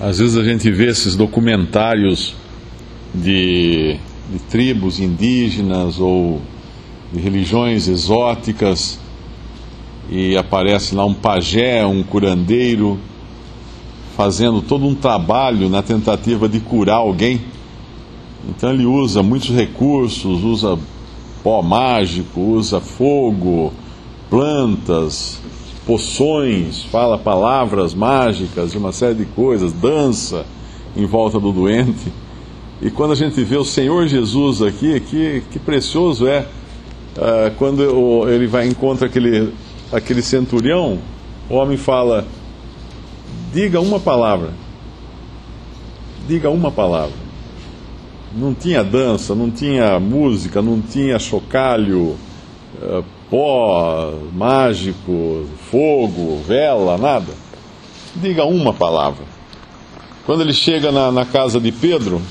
Às vezes a gente vê esses documentários de tribos indígenas ou de religiões exóticas e aparece lá um pajé, um curandeiro, fazendo todo um trabalho na tentativa de curar alguém. Então ele usa muitos recursos, usa pó mágico, usa fogo, plantas, poções, fala palavras mágicas e uma série de coisas, dança em volta do doente. E quando a gente vê o Senhor Jesus aqui, que precioso é, quando ele vai encontrar aquele centurião, o homem fala: diga uma palavra. Diga uma palavra. Não tinha dança, não tinha música, não tinha chocalho, pó mágico, fogo, vela, nada. Diga uma palavra. Quando ele chega na casa de Pedro,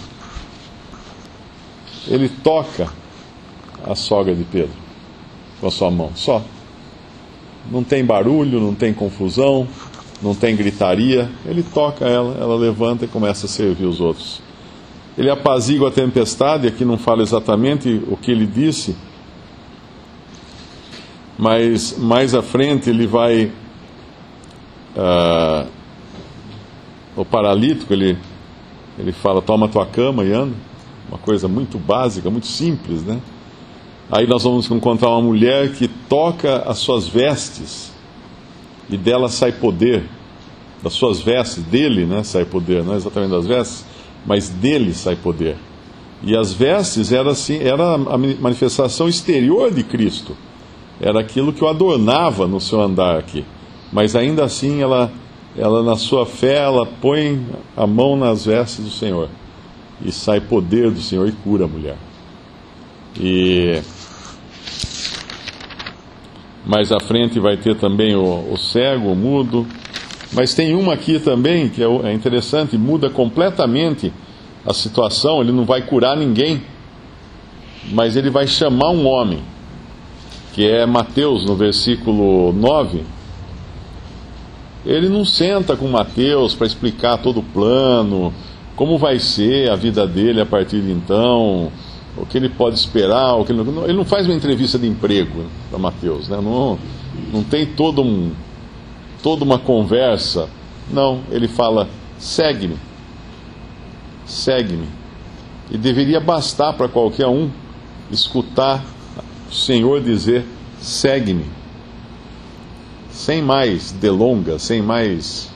ele toca a sogra de Pedro com a sua mão, só. Não tem barulho, não tem confusão, não tem gritaria. Ele toca ela levanta e começa a servir os outros. Ele apazigua a tempestade. Aqui não fala exatamente o que ele disse, mas mais à frente ele vai, o paralítico, ele fala: toma tua cama e anda. Uma coisa muito básica, muito simples, né? Aí nós vamos encontrar uma mulher que toca as suas vestes e dela sai poder. Das suas vestes, dele, né, sai poder, não é exatamente das vestes, mas dele sai poder. E as vestes era a manifestação exterior de Cristo, era aquilo que o adornava no seu andar aqui, mas ainda assim ela na sua fé, ela põe a mão nas vestes do Senhor e sai poder do Senhor e cura a mulher. E mais à frente vai ter também o cego, o mudo. Mas tem uma aqui também que é interessante, muda completamente a situação. Ele não vai curar ninguém, mas ele vai chamar um homem, que é Mateus, no versículo 9. Ele não senta com Mateus para explicar todo o plano, como vai ser a vida dele a partir de então, o que ele pode esperar, ele não faz uma entrevista de emprego para Mateus, né? Não tem toda uma conversa. Não, ele fala: segue-me. Segue-me. E deveria bastar para qualquer um escutar o Senhor dizer: segue-me. Sem mais delongas, sem mais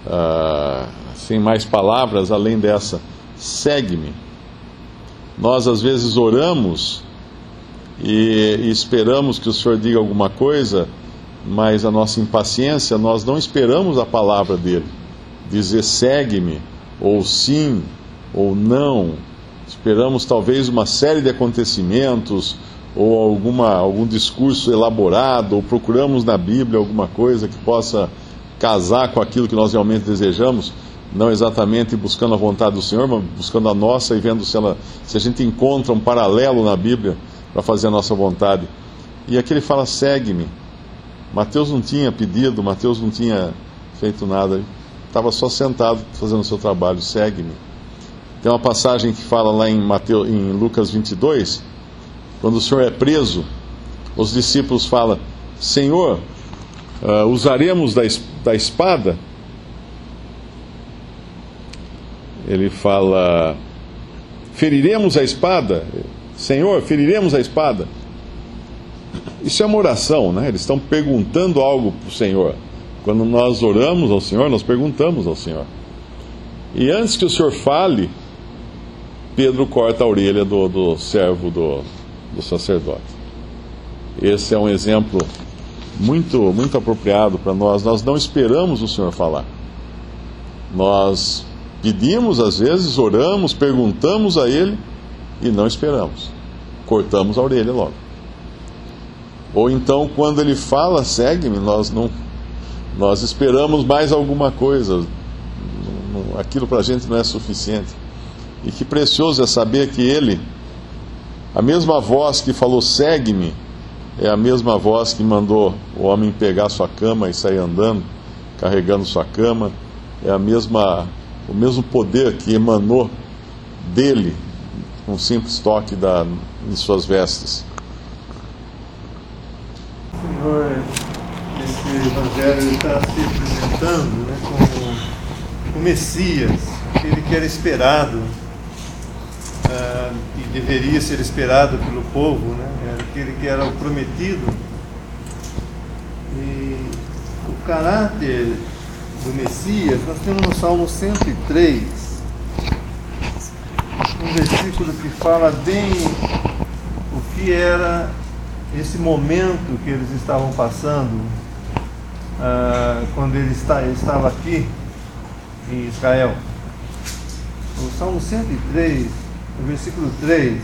palavras além dessa: segue-me. Nós às vezes oramos e esperamos que o Senhor diga alguma coisa, mas a nossa impaciência, nós não esperamos a palavra dele dizer segue-me, ou sim, ou não. Esperamos talvez uma série de acontecimentos, ou algum discurso elaborado, ou procuramos na Bíblia alguma coisa que possa casar com aquilo que nós realmente desejamos, não exatamente buscando a vontade do Senhor, mas buscando a nossa e vendo se a gente encontra um paralelo na Bíblia para fazer a nossa vontade. E aqui ele fala: segue-me. Mateus não tinha pedido, Mateus não tinha feito nada, ele estava só sentado fazendo o seu trabalho: segue-me. Tem uma passagem que fala lá em Lucas 22, quando o Senhor é preso, os discípulos falam: Senhor, usaremos da espada? Ele fala: feriremos a espada? Senhor, feriremos a espada? Isso é uma oração, né? Eles estão perguntando algo para o Senhor. Quando nós oramos ao Senhor, nós perguntamos ao Senhor. E antes que o Senhor fale, Pedro corta a orelha do servo do sacerdote. Esse é um exemplo muito, muito apropriado para nós. Nós não esperamos o Senhor falar. Nós pedimos às vezes, oramos, perguntamos a Ele e não esperamos. Cortamos a orelha logo. Ou então, quando Ele fala, segue-me, nós esperamos mais alguma coisa. Aquilo para a gente não é suficiente. E que precioso é saber que Ele, a mesma voz que falou segue-me, é a mesma voz que mandou o homem pegar sua cama e sair andando, carregando sua cama. É a mesma o mesmo poder que emanou dele, um simples toque em suas vestes. Senhor, esse Evangelho está se apresentando, né, como o Messias, aquele que era esperado, e deveria ser esperado pelo povo, né, era aquele que era o prometido. E o caráter do Messias, nós temos no Salmo 103, um versículo que fala bem o que era esse momento que eles estavam passando quando ele estava aqui em Israel. O Salmo 103, no versículo 3: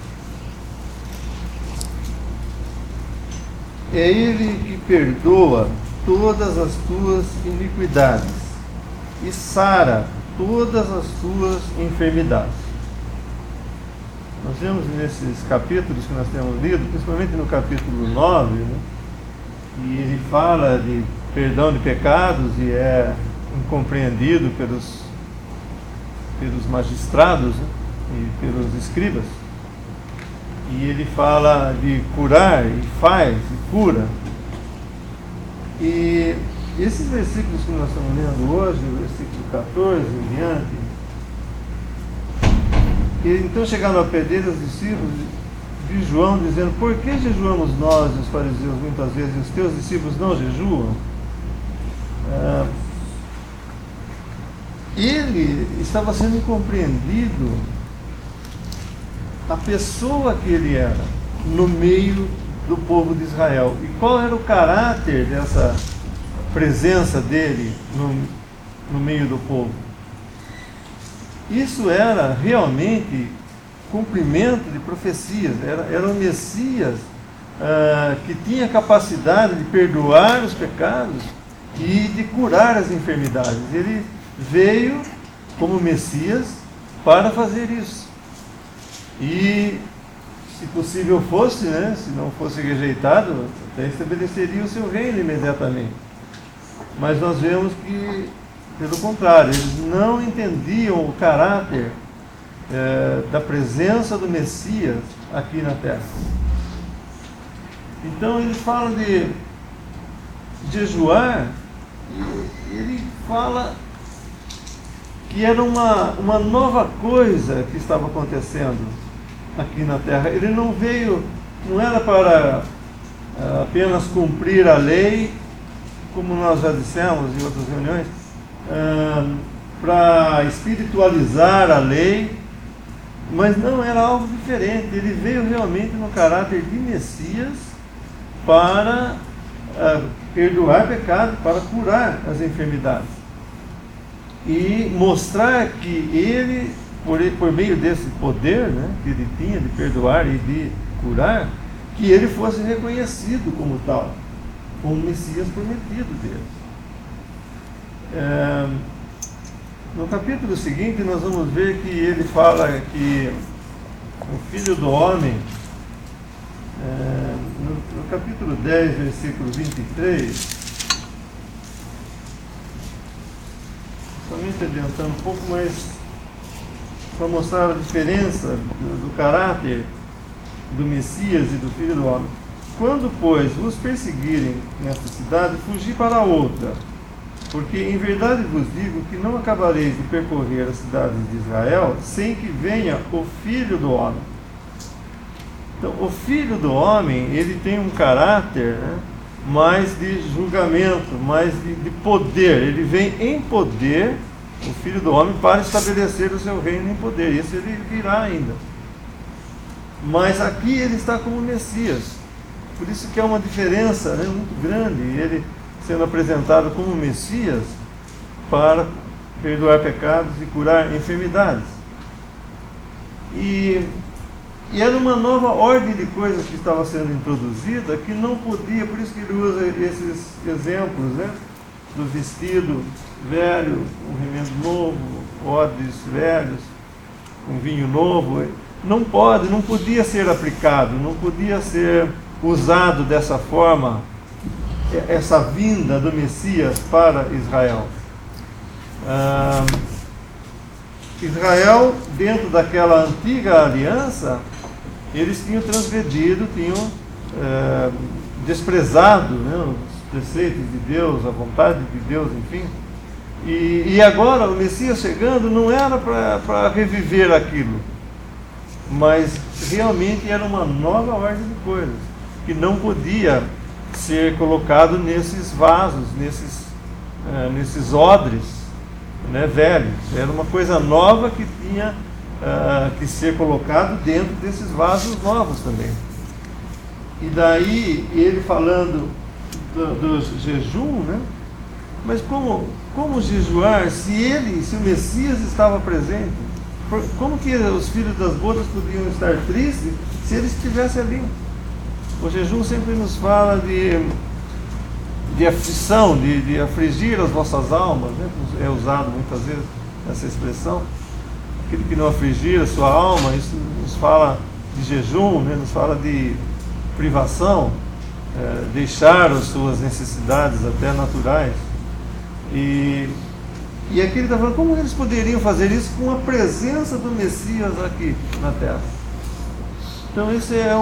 é Ele que perdoa todas as tuas iniquidades e sara todas as tuas enfermidades. Nós vemos nesses capítulos que nós temos lido, principalmente no capítulo 9, né, e ele fala de perdão de pecados e é incompreendido pelos magistrados, né, e pelos escribas. E ele fala de curar e faz e cura. E esses versículos que nós estamos lendo hoje, o versículo 14 em diante, e então chegaram a perder os discípulos de João, dizendo: por que jejuamos nós e os fariseus muitas vezes e os teus discípulos não jejuam? Ele estava sendo incompreendido, a pessoa que ele era no meio do povo de Israel. E qual era o caráter dessa presença dele no meio do povo? Isso era realmente cumprimento de profecias. Era o Messias que tinha capacidade de perdoar os pecados e de curar as enfermidades. Ele veio como Messias para fazer isso. E, se possível fosse, né, se não fosse rejeitado, até estabeleceria o seu reino imediatamente. Mas nós vemos que, pelo contrário, eles não entendiam o caráter da presença do Messias aqui na terra. Então ele fala de jejuar, e ele fala que era uma nova coisa que estava acontecendo aqui na terra. Ele não veio, não era para apenas cumprir a lei, como nós já dissemos em outras reuniões, para espiritualizar a lei, mas não, era algo diferente. Ele veio realmente no caráter de Messias para perdoar pecado, para curar as enfermidades e mostrar que ele, por meio desse poder, né, que ele tinha de perdoar e de curar, que ele fosse reconhecido como tal, como o Messias prometido dele. No capítulo seguinte nós vamos ver que ele fala que o Filho do Homem, no capítulo 10, versículo 23, somente adiantando um pouco, mas para mostrar a diferença do caráter do Messias e do Filho do Homem. Quando, pois, vos perseguirem nesta cidade, fugi para outra, porque em verdade vos digo que não acabareis de percorrer as cidades de Israel sem que venha o Filho do Homem. Então, o Filho do Homem, ele tem um caráter, né, mais de julgamento, mais de poder. Ele vem em poder, o Filho do Homem, para estabelecer o seu reino em poder. Isso ele virá ainda. Mas aqui ele está como Messias. Por isso que há uma diferença, né, muito grande. Ele sendo apresentado como Messias para perdoar pecados e curar enfermidades. E era uma nova ordem de coisas que estava sendo introduzida, que não podia, por isso que ele usa esses exemplos, né, do vestido velho, um remendo novo, odres velhos, um vinho novo. Não podia ser aplicado, não podia ser usado dessa forma, essa vinda do Messias para Israel. Israel, dentro daquela antiga aliança, eles tinham transgredido, tinham desprezado, né, os preceitos de Deus, a vontade de Deus, enfim. E agora o Messias chegando não era para reviver aquilo, mas realmente era uma nova ordem de coisas, que não podia ser colocado nesses vasos, nesses odres, né, velhos. Era uma coisa nova que tinha que ser colocado dentro desses vasos novos também. E daí ele falando do jejum, né? Mas como jejuar se o Messias estava presente? Como que os filhos das bodas podiam estar tristes se ele estivesse ali? O jejum sempre nos fala de aflição, de afligir as vossas almas, né? É usado muitas vezes essa expressão. Aquele que não afligir a sua alma, isso nos fala de jejum, né? Nos fala de privação, deixar as suas necessidades até naturais. E aqui ele está falando, como eles poderiam fazer isso com a presença do Messias aqui na Terra? Então esse é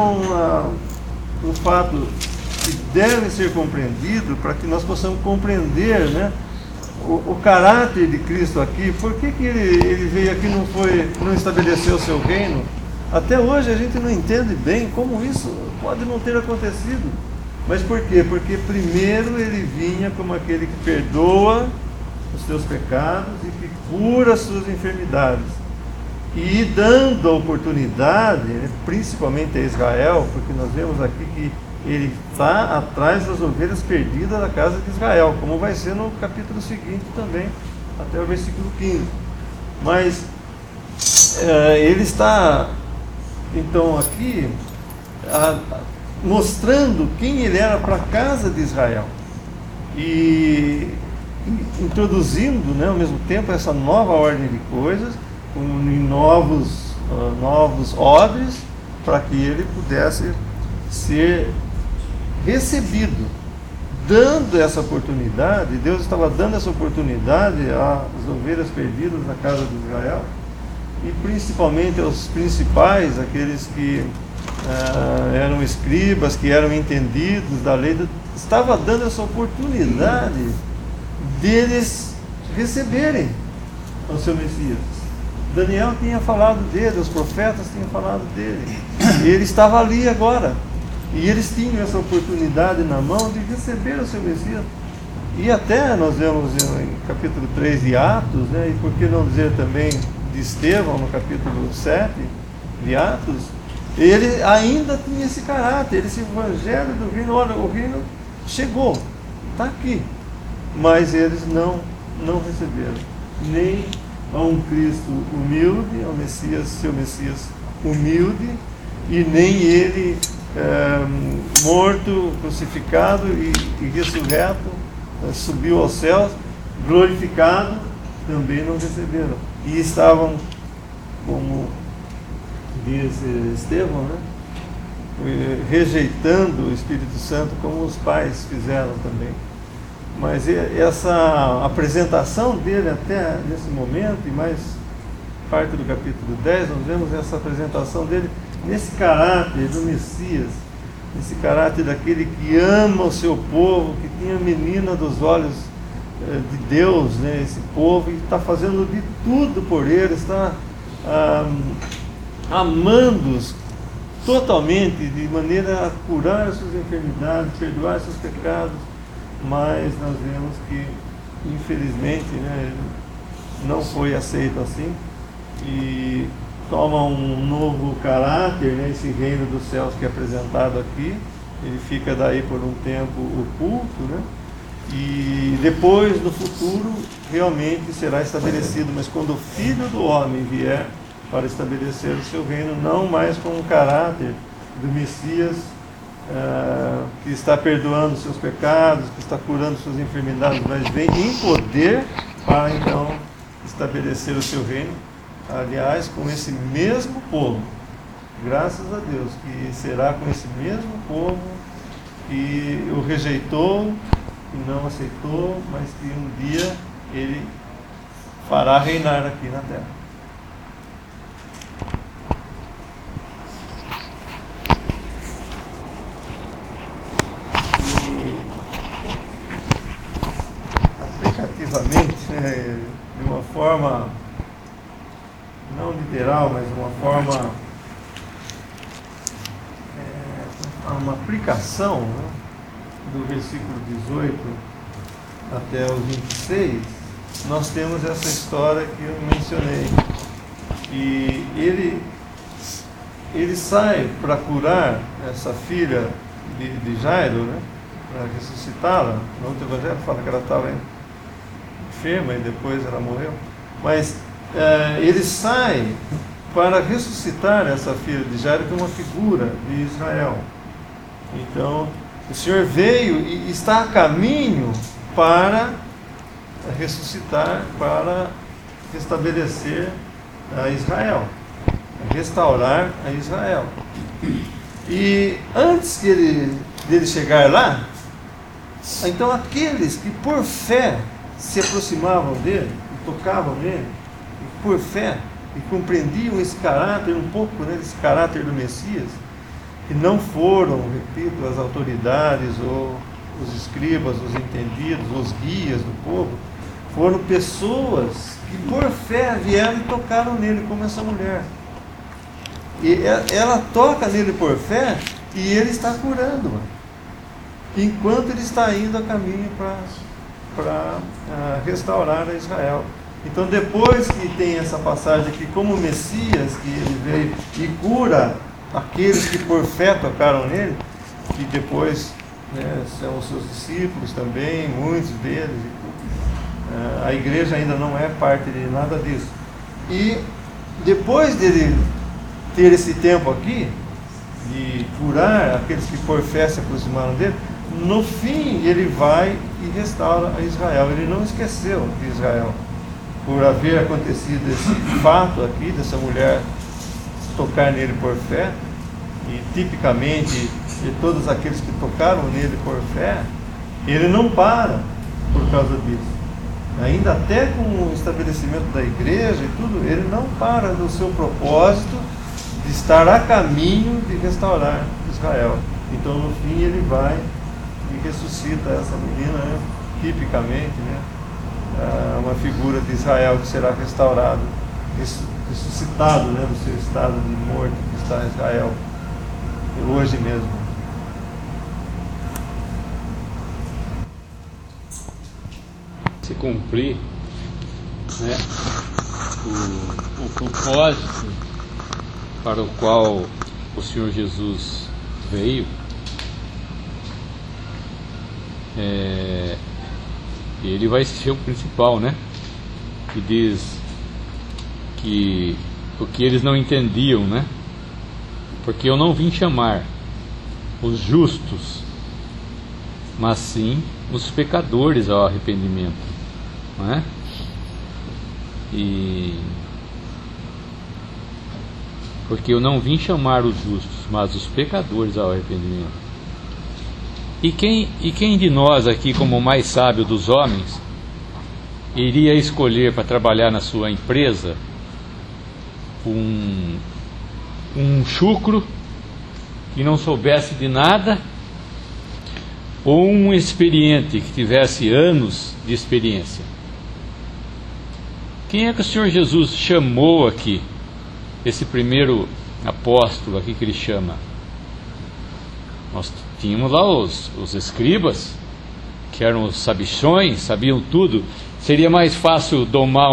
um fato que deve ser compreendido para que nós possamos compreender, né, o caráter de Cristo aqui. Por que ele veio aqui e não estabeleceu o seu reino? Até hoje a gente não entende bem como isso pode não ter acontecido. Mas por quê? Porque primeiro ele vinha como aquele que perdoa os teus pecados e que cura as suas enfermidades. E dando a oportunidade, principalmente a Israel, porque nós vemos aqui que ele está atrás das ovelhas perdidas da casa de Israel, como vai ser no capítulo seguinte também, até o versículo 15. Mas ele está, então, aqui mostrando quem ele era para a casa de Israel e introduzindo, né, ao mesmo tempo essa nova ordem de coisas em novos odres, para que ele pudesse ser recebido, dando essa oportunidade. Deus estava dando essa oportunidade às ovelhas perdidas na casa de Israel, e principalmente aos principais, aqueles que eram escribas, que eram entendidos da lei. Estava dando essa oportunidade deles receberem o seu Messias. Daniel tinha falado dele, os profetas tinham falado dele, e ele estava ali agora, e eles tinham essa oportunidade na mão de receber o seu Messias. E até nós vemos em capítulo 3 de Atos, né, e por que não dizer também de Estevão, no capítulo 7 de Atos, ele ainda tinha esse caráter, esse evangelho do reino. Olha, o reino chegou, está aqui, mas eles não receberam, nem a um Cristo humilde, ao Messias, seu Messias humilde, e nem ele morto, crucificado e ressurreto, subiu aos céus, glorificado, também não receberam. E estavam, como diz Estevão, né, rejeitando o Espírito Santo, como os pais fizeram também. Mas essa apresentação dele até nesse momento, e mais parte do capítulo 10, nós vemos essa apresentação dele nesse caráter do Messias, nesse caráter daquele que ama o seu povo, que tinha a menina dos olhos de Deus, né, esse povo, e está fazendo de tudo por eles, está amando-os totalmente, de maneira a curar as suas enfermidades, perdoar seus pecados. Mas nós vemos que, infelizmente, né, não foi aceito assim, e toma um novo caráter, né, esse reino dos céus que é apresentado aqui. Ele fica daí por um tempo oculto, né, e depois, no futuro, realmente será estabelecido. Mas quando o Filho do Homem vier para estabelecer o seu reino, não mais com o caráter do Messias, que está perdoando seus pecados, que está curando suas enfermidades, mas vem em poder para então estabelecer o seu reino, aliás, com esse mesmo povo. Graças a Deus, que será com esse mesmo povo que o rejeitou, que não aceitou, mas que um dia ele fará reinar aqui na terra. forma, não literal, mas uma forma, uma aplicação, né, do versículo 18 até o 26, nós temos essa história que eu mencionei. E ele sai para curar essa filha de Jairo, né, para ressuscitá-la. No outro evangelho fala que ela estava enferma e depois ela morreu. Mas ele sai para ressuscitar essa filha de Jairo, que é uma figura de Israel. Então, o Senhor veio e está a caminho para ressuscitar, para restabelecer a Israel, restaurar a Israel. E antes dele chegar lá, então aqueles que por fé se aproximavam dele, e tocavam nele, e por fé, e compreendiam esse caráter, um pouco, né, esse caráter do Messias, que não foram, repito, as autoridades ou os escribas, os entendidos, os guias do povo, foram pessoas que por fé vieram e tocaram nele, como essa mulher. E ela toca nele por fé e ele está curando, enquanto ele está indo a caminho para restaurar a Israel. Então, depois que tem essa passagem aqui, como Messias, que ele veio e cura aqueles que por fé tocaram nele, que depois, né, são os seus discípulos também, muitos deles, a igreja ainda não é parte de nada disso. E depois dele ter esse tempo aqui, de curar aqueles que por fé se aproximaram dele, no fim ele vai e restaura a Israel. Ele não esqueceu de Israel, por haver acontecido esse fato aqui, dessa mulher tocar nele por fé, e tipicamente de todos aqueles que tocaram nele por fé, ele não para por causa disso. Ainda até com o estabelecimento da igreja e tudo, ele não para do seu propósito de estar a caminho de restaurar Israel. Então, no fim, ele vai e ressuscita essa menina, né, tipicamente, né, uma figura de Israel que será restaurado, ressuscitado, né, do seu estado de morte que está em Israel, hoje mesmo. Se cumprir, né, o propósito para o qual o Senhor Jesus veio, ele vai ser o principal, né? Que diz que o que eles não entendiam, né? Porque eu não vim chamar os justos, mas sim os pecadores ao arrependimento, não é? Porque eu não vim chamar os justos, mas os pecadores ao arrependimento. E quem de nós aqui, como o mais sábio dos homens, iria escolher para trabalhar na sua empresa um chucro que não soubesse de nada, ou um experiente que tivesse anos de experiência? Quem é que o Senhor Jesus chamou aqui? Esse primeiro apóstolo aqui que ele chama. Nós tínhamos lá os escribas, que eram os sabichões, sabiam tudo. Seria mais fácil domar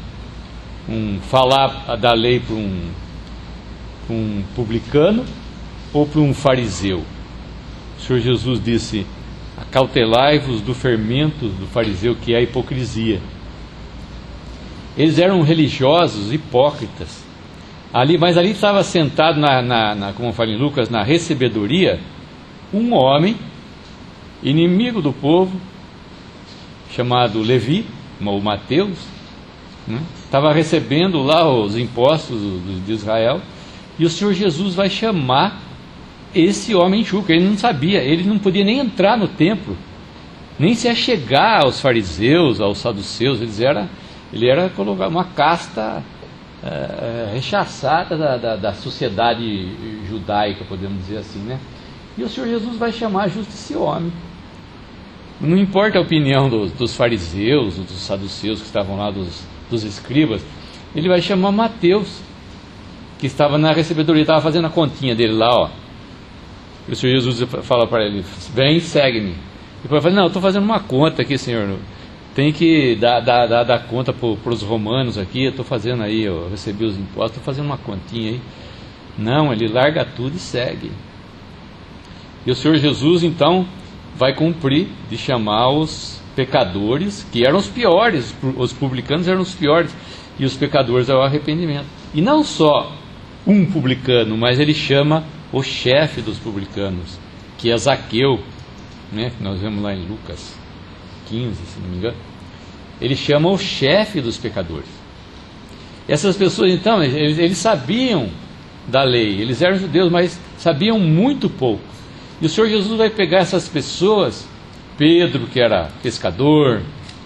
falar da lei para um publicano ou para um fariseu? O Senhor Jesus disse: acautelai-vos do fermento do fariseu, que é a hipocrisia. Eles eram religiosos, hipócritas. Mas ali estava sentado, como fala em Lucas, na recebedoria, um homem, inimigo do povo, chamado Levi, ou Mateus, né? Estava recebendo lá os impostos de Israel, e o Senhor Jesus vai chamar esse homem chucro. Ele não sabia, ele não podia nem entrar no templo, nem se achegar aos fariseus, aos saduceus. Ele era colocar uma casta rechaçada da sociedade judaica, podemos dizer assim, né? E o Senhor Jesus vai chamar justo esse homem. Não importa a opinião dos fariseus, dos saduceus que estavam lá, dos escribas, ele vai chamar Mateus, que estava na recebedoria, estava fazendo a continha dele lá, ó. E o Senhor Jesus fala para ele: vem, segue-me. Depois fala: não, eu estou fazendo uma conta aqui, Senhor, tem que dar conta para os romanos aqui, eu estou fazendo aí, eu recebi os impostos, estou fazendo uma continha aí. Não, ele larga tudo e segue. E o Senhor Jesus então vai cumprir de chamar os pecadores, que eram os piores, os publicanos eram os piores, e os pecadores ao arrependimento. E não só um publicano, mas ele chama o chefe dos publicanos, que é Zaqueu, né, que nós vemos lá em Lucas 15, se não me engano. Ele chama o chefe dos pecadores. Essas pessoas então, eles sabiam da lei, eles eram judeus, mas sabiam muito pouco. E o Senhor Jesus vai pegar essas pessoas, Pedro, que era pescador,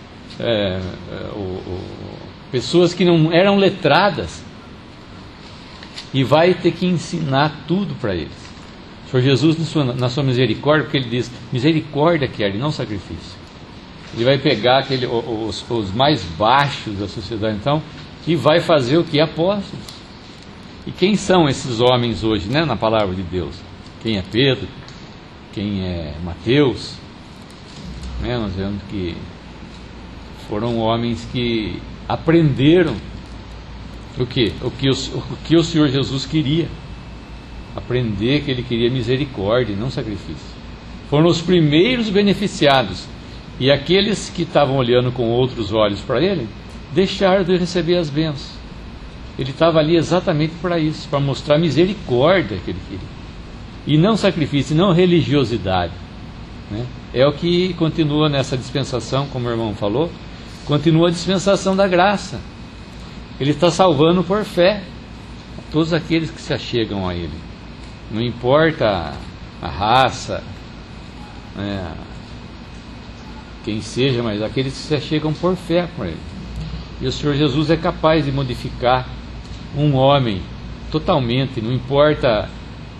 pessoas que não eram letradas, e vai ter que ensinar tudo para eles. O Senhor Jesus, na sua misericórdia, porque ele diz: misericórdia quer, e não sacrifício. Ele vai pegar os mais baixos da sociedade, então, e vai fazer o que? Apóstolos. E quem são esses homens hoje, né, na palavra de Deus? Quem é Pedro? Quem é Mateus? Né, nós vemos que foram homens que aprenderam o que o Senhor Jesus queria. Aprender que ele queria misericórdia e não sacrifício. Foram os primeiros beneficiados. E aqueles que estavam olhando com outros olhos para ele, deixaram de receber as bênçãos. Ele estava ali exatamente para isso, para mostrar a misericórdia que ele queria. E não sacrifício, não religiosidade, né? É o que continua nessa dispensação, como o irmão falou, continua a dispensação da graça. Ele está salvando por fé todos aqueles que se achegam a ele. Não importa a raça, né, quem seja, mas aqueles que se achegam por fé com ele. E o Senhor Jesus é capaz de modificar um homem totalmente, não importa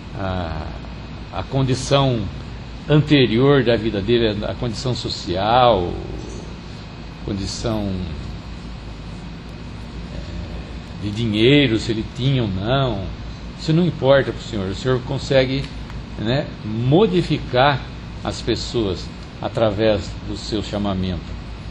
a condição anterior da vida dele, a condição social, condição de dinheiro, se ele tinha ou não. Isso não importa para o Senhor. O Senhor consegue, né, modificar as pessoas através do seu chamamento.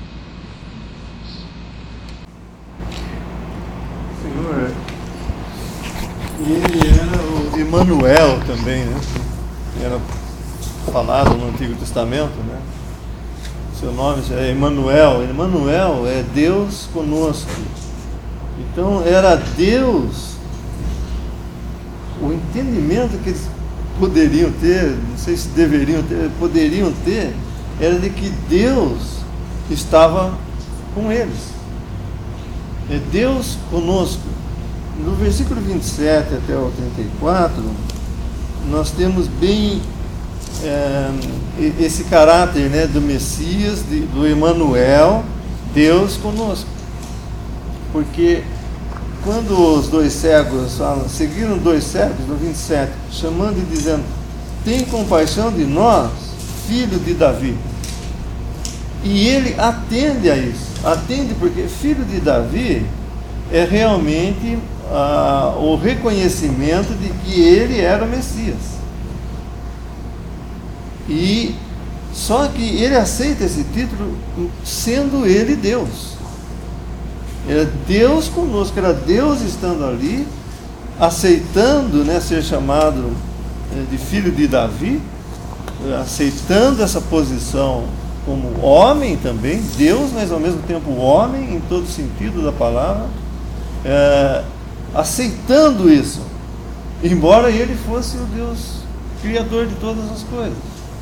Senhor, e ele era o Emanuel também, né? Era falado no Antigo Testamento, né? Seu nome é Emanuel. Emanuel é Deus conosco. Então era Deus, o entendimento que eles poderiam ter, não sei se deveriam ter, poderiam ter, era de que Deus estava com eles. É Deus conosco. No versículo 27 até o 34, nós temos bem esse caráter, né, do Messias, do Emanuel, Deus conosco. Porque quando os dois cegos falam, seguiram dois cegos, no 27, chamando e dizendo: tem compaixão de nós, filho de Davi. E ele atende a isso, atende porque filho de Davi é realmente o reconhecimento de que ele era o Messias. E só que ele aceita esse título sendo ele Deus. Era Deus conosco, era Deus estando ali, aceitando, né, ser chamado de filho de Davi, aceitando essa posição como homem também, Deus, mas ao mesmo tempo homem, em todo sentido da palavra, aceitando isso, embora ele fosse o Deus criador de todas as coisas.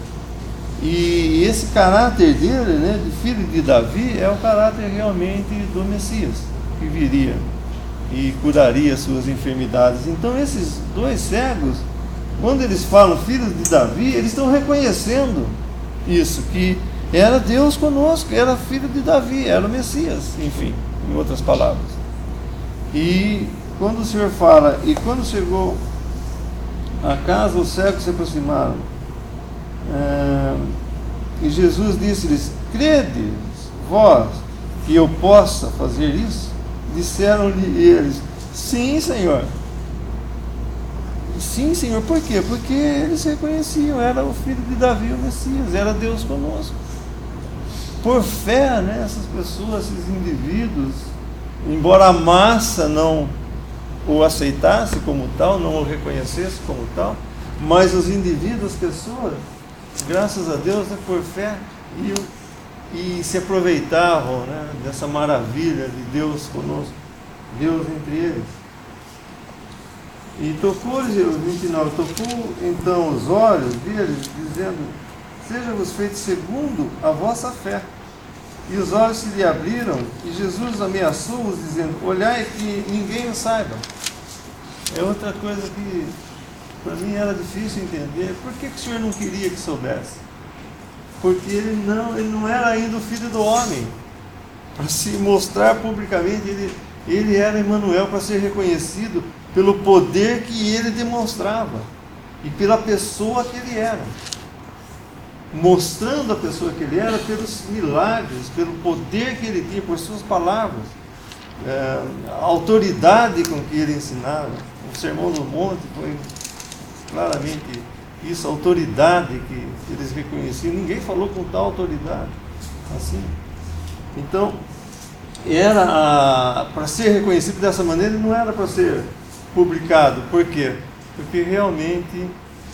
E esse caráter dele, né, de filho de Davi, é o caráter realmente do Messias, que viria e curaria suas enfermidades. Então esses dois cegos, quando eles falam filhos de Davi, eles estão reconhecendo isso, que era Deus conosco, era filho de Davi, era o Messias, enfim, em outras palavras. E quando o Senhor fala, e quando chegou a casa, os cegos se aproximaram, E Jesus disse-lhes: credes vós que eu possa fazer isso? Disseram-lhe eles: sim, Senhor. Sim, Senhor. Por quê? Porque eles reconheciam, era o filho de Davi, o Messias, era Deus conosco. Por fé, né, essas pessoas, esses indivíduos, embora a massa não o aceitasse como tal, não o reconhecesse como tal, mas os indivíduos, as pessoas, graças a Deus, né, por fé, e se aproveitavam, né, dessa maravilha de Deus conosco, Deus entre eles. E tocou-lhes, 29, tocou então os olhos deles, dizendo: seja-vos feito segundo a vossa fé. E os olhos se lhe abriram, e Jesus ameaçou-os, dizendo: olhai que ninguém o saiba. É outra coisa que para mim era difícil entender. Por que o Senhor não queria que soubesse? Porque ele não era ainda o Filho do Homem. Para se mostrar publicamente, ele era Emanuel, para ser reconhecido pelo poder que ele demonstrava e pela pessoa que ele era. Mostrando a pessoa que ele era pelos milagres, pelo poder que ele tinha, por suas palavras, a autoridade com que ele ensinava. O Sermão do Monte foi claramente isso, a autoridade que eles reconheciam. Ninguém falou com tal autoridade assim. Então, era para ser reconhecido dessa maneira, não era para ser publicado. Por quê? Porque realmente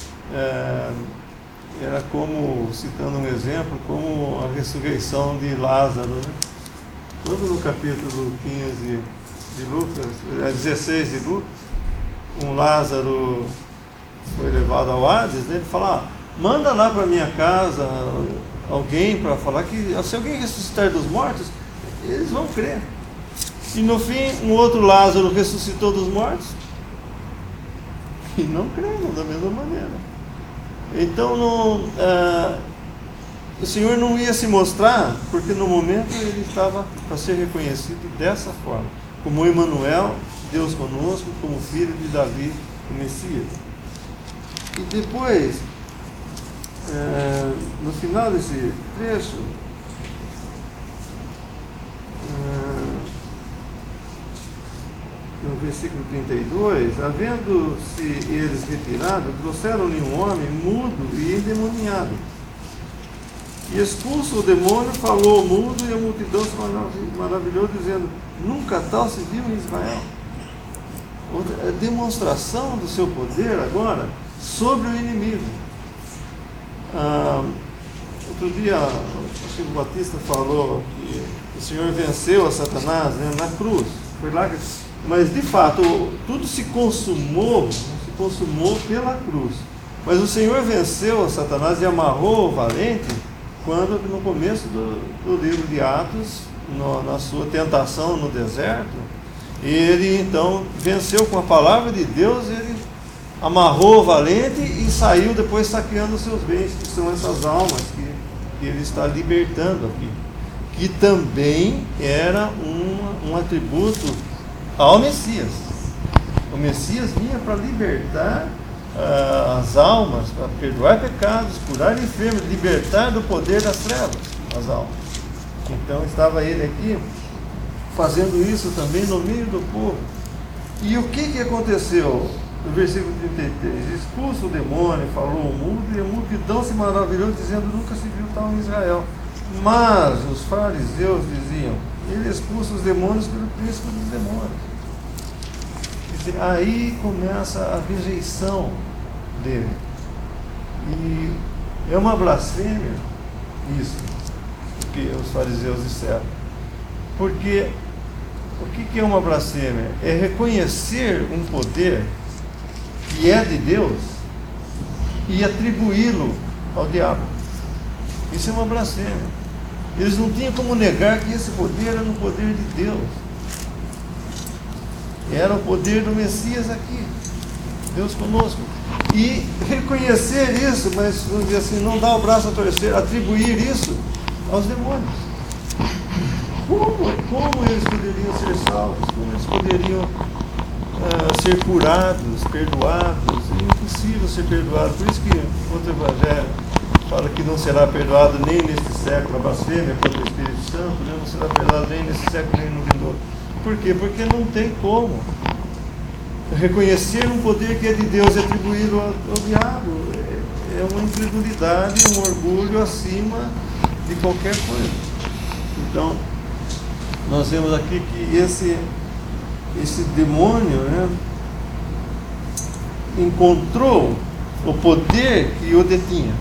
era como, citando um exemplo, como a ressurreição de Lázaro, né? Quando no capítulo 15 de Lucas, 16 de Lucas, um Lázaro foi levado ao Hades, né? Ele fala: manda lá para minha casa alguém para falar que se alguém ressuscitar dos mortos, eles vão crer. E no fim, um outro Lázaro ressuscitou dos mortos e não creram da mesma maneira. Então o Senhor não ia se mostrar, porque no momento ele estava para ser reconhecido dessa forma, como Emanuel, Deus conosco, como filho de Davi, o Messias. E depois, no final desse trecho, no versículo 32, havendo-se eles retirado, trouxeram-lhe um homem mudo e endemoniado. E expulso o demônio, falou o mudo, e a multidão se maravilhou, dizendo: nunca tal se viu em Israel. Outra demonstração do seu poder agora sobre o inimigo. Outro dia, o Chico Batista falou que o Senhor venceu a Satanás, né, na cruz. Foi lá que... Mas de fato, tudo se consumou pela cruz. Mas o Senhor venceu a Satanás e amarrou o valente quando, no começo do livro de Atos, na sua tentação no deserto, ele então venceu com a palavra de Deus. Ele amarrou o valente e saiu depois saqueando os seus bens, que são essas almas que ele está libertando aqui, que também era um atributo ao Messias. O Messias vinha para libertar as almas, para perdoar pecados, curar enfermos, libertar do poder das trevas as almas. Então estava ele aqui fazendo isso também no meio do povo. E o que aconteceu? No versículo 33, expulso o demônio, falou o mudo, e a multidão se maravilhou, dizendo: nunca se viu tal em Israel. Mas os fariseus diziam: ele expulsa os demônios pelo príncipe dos demônios. Aí começa a rejeição dele. E é uma blasfêmia isso, o que os fariseus disseram. Porque o que é uma blasfêmia? É reconhecer um poder que é de Deus e atribuí-lo ao diabo. Isso é uma blasfêmia. Eles não tinham como negar que esse poder era no poder de Deus. Era o poder do Messias aqui, Deus conosco. E reconhecer isso, mas vamos dizer assim, não dar o braço a torcer, atribuir isso aos demônios. Como eles poderiam ser salvos? Como eles poderiam ser curados, perdoados? É impossível ser perdoado. Por isso que outro evangelho fala que não será perdoado nem neste século a blasfêmia contra o Espírito Santo, né? Não será perdoado nem nesse século nem no vindouro. Por quê? Porque não tem como reconhecer um poder que é de Deus e atribuído ao diabo. É uma incredulidade, um orgulho acima de qualquer coisa. Então, nós vemos aqui que esse demônio, né, encontrou o poder que o detinha.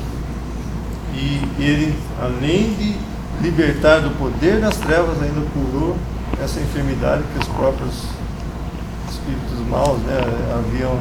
E ele, além de libertar do poder das trevas, ainda curou essa enfermidade que os próprios espíritos maus, né, haviam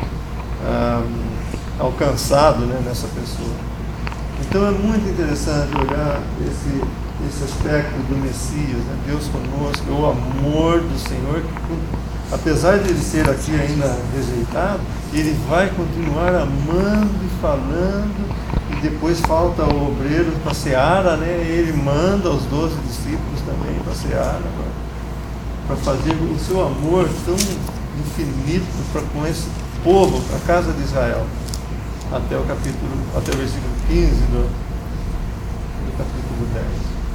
alcançado, né, nessa pessoa. Então é muito interessante olhar esse aspecto do Messias, né, Deus conosco, o amor do Senhor, que, apesar de ele ser aqui ainda rejeitado, ele vai continuar amando e falando, e depois falta o obreiro para a seara, né, ele manda os 12 discípulos também para a seara, para fazer o seu amor tão infinito com esse povo, para a casa de Israel, até o versículo 15 do capítulo 10.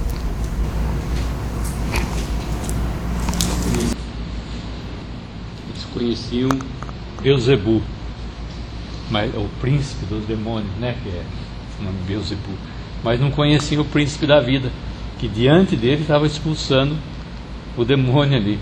Eles conheciam Beelzebul, mas o príncipe dos demônios, né, que é o nome Beelzebul, mas não conheciam o príncipe da vida, que diante dele estava expulsando o demônio ali.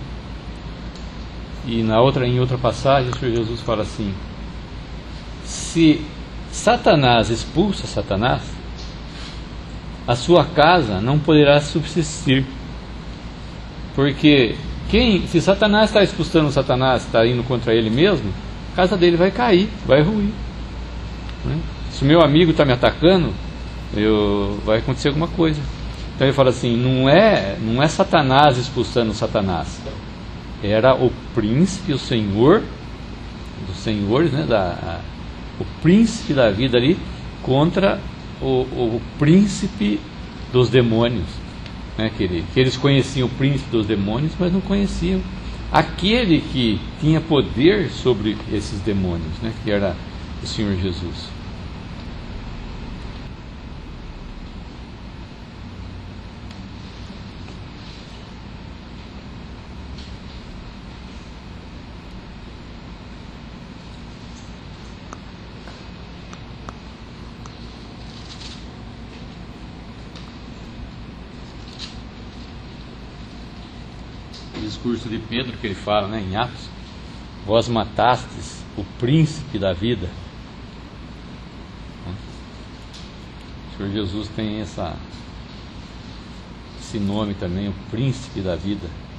E em outra passagem o Senhor Jesus fala assim: se Satanás expulsa Satanás, a sua casa não poderá subsistir, porque se Satanás está expulsando Satanás, está indo contra ele mesmo, a casa dele vai cair, vai ruir, né? Se o meu amigo está me atacando, vai acontecer alguma coisa. Então ele fala assim, não é Satanás expulsando Satanás, era o príncipe, o senhor dos senhores, né, o príncipe da vida ali contra o príncipe dos demônios, né, que eles conheciam o príncipe dos demônios, mas não conheciam aquele que tinha poder sobre esses demônios, né, que era o Senhor Jesus. Discurso de Pedro que ele fala, né, em Atos: vós matastes o príncipe da vida. O Senhor Jesus tem esse nome também, o príncipe da vida.